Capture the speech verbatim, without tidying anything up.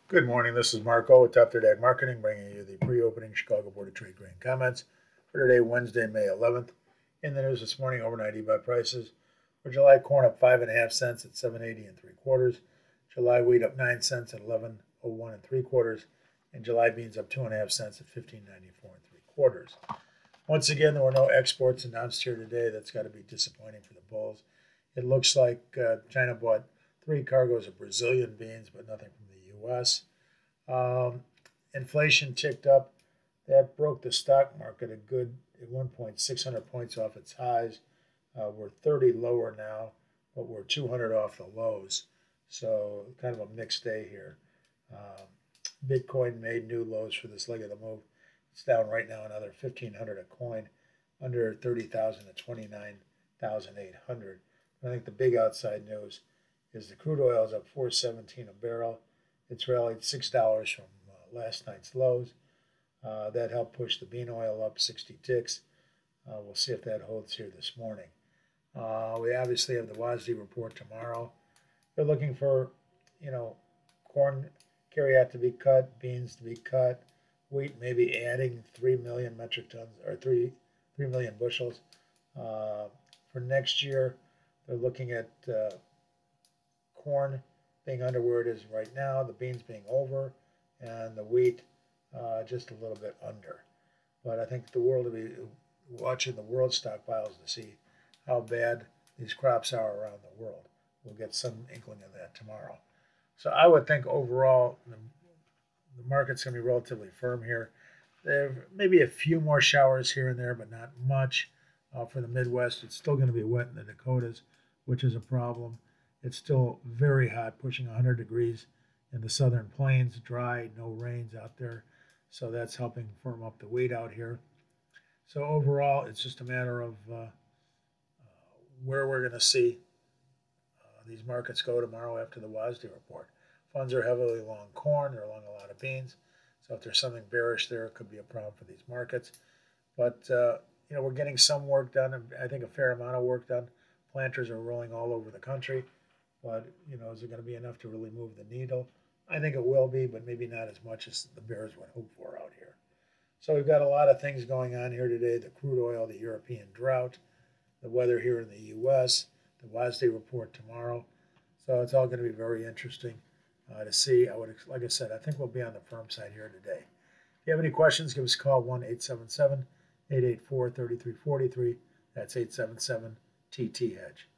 Good morning. This is Marco with Top Third Ag Marketing, bringing you the pre-opening Chicago Board of Trade grain comments for today, Wednesday, May eleventh. In the news this morning, overnight e-buy prices for July corn up five and a half cents at seven eighty and three quarters. July wheat up nine cents at eleven oh one and three quarters, and July beans up two and a half cents at fifteen ninety-four and three quarters. Once again, there were no exports announced here today. That's got to be disappointing for the bulls. It looks like uh, China bought three cargoes of Brazilian beans, but nothing from the U S. Um, inflation ticked up. That broke the stock market a good at one point six hundred points off its highs. Uh, we're thirty lower now, but we're two hundred off the lows. So kind of a mixed day here. Um, Bitcoin made new lows for this leg of the move. It's down right now another fifteen hundred a coin, under thirty thousand at twenty-nine thousand eight hundred. I think the big outside news is the crude oil is up four seventeen a barrel. It's rallied six dollars from uh, last night's lows. Uh, that helped push the bean oil up sixty ticks. Uh, we'll see if that holds here this morning. Uh, we obviously have the W A S D report tomorrow. They're looking for, you know, corn carryout to be cut, beans to be cut, wheat maybe adding three million metric tons or three three million bushels. Uh, for next year, they're looking at uh, corn being under where it is right now, the beans being over, and the wheat uh, just a little bit under. But I think the world will be watching the world stockpiles to see how bad these crops are around the world. We'll get some inkling of that tomorrow. So I would think overall the, the market's going to be relatively firm here. There may be a few more showers here and there, but not much. Uh, for the Midwest, it's still going to be wet in the Dakotas, which is a problem. It's still very hot, pushing one hundred degrees in the southern plains, dry, no rains out there. So that's helping firm up the wheat out here. So overall, it's just a matter of uh, uh, where we're going to see uh, these markets go tomorrow after the W A S D report. Funds are heavily long corn. They're long a lot of beans. So if there's something bearish there, it could be a problem for these markets. But, uh, you know, we're getting some work done, and I think a fair amount of work done. Planters are rolling all over the country. But, you know, is it going to be enough to really move the needle? I think it will be, but maybe not as much as the bears would hope for out here. So we've got a lot of things going on here today. The crude oil, the European drought, the weather here in the U S, the W A S D report tomorrow. So it's all going to be very interesting uh, to see. I would, like I said, I think we'll be on the firm side here today. If you have any questions, give us a call, one eight seven seven, eight eight four, three three four three. That's eight seven seven T T Hedge.